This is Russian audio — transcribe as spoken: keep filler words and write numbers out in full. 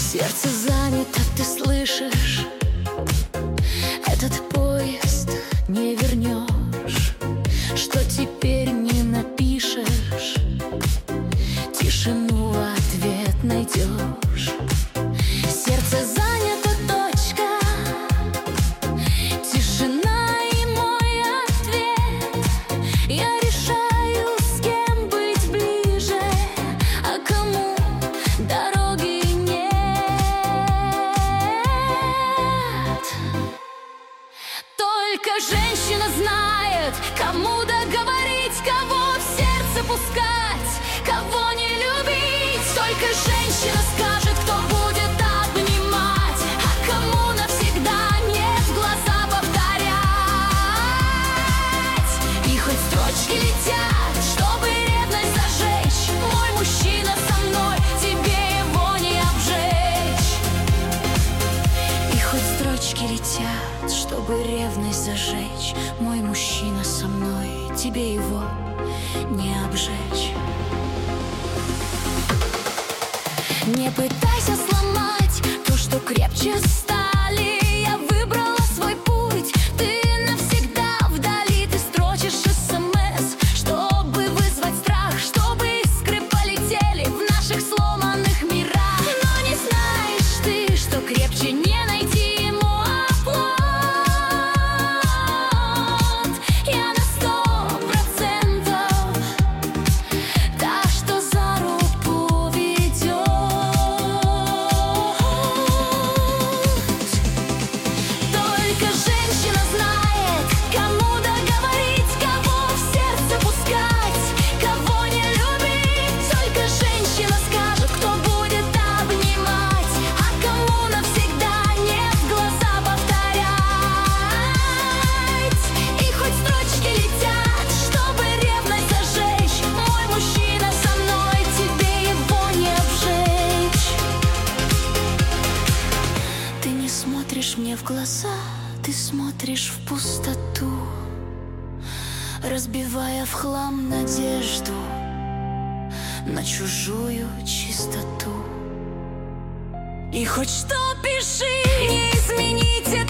Сердце занято, ты слышишь? Этот поезд не вернешь. Что теперь не напишешь? Тишину в ответ найдешь. Сердце занято, точка. Тишина и мой ответ. Я решаю, с кем быть ближе, а кому дороги нет. Только женщина знает, кому договорить, кого в сердце пускать, кого не любить. Только женщина скажет, кто будет обнимать, а кому навсегда нет, в глаза повторять. И хоть строчки летят, чтобы ревность зажечь, мой мужчина со мной, тебе его не обжечь. И хоть строчки летят, чтобы ревность зажечь, мой мужчина со мной, тебе его не обжечь. Не пытайся сломать то, что крепче стали. Я выбрала свой путь, ты навсегда вдали. Ты строчишь смс, чтобы вызвать страх, чтобы искры полетели в наших сломанных мирах. Но не знаешь ты, что крепче не найти ему оплот. Я на сто процентов та, что за руку ведет. Только женщина знает, кому договорить, кого в сердце пускать, кого не любить. Только женщина скажет, кто будет обнимать, а кому навсегда нет, в глаза повторять. И хоть строчки летят, чтобы ревность зажечь, мой мужчина со мной, тебе его не обжечь. Ты не смотришь мне в глаза, ты смотришь в пустоту, разбивая в хлам надежду на чужую чистоту. И хоть что пиши, не изменить это.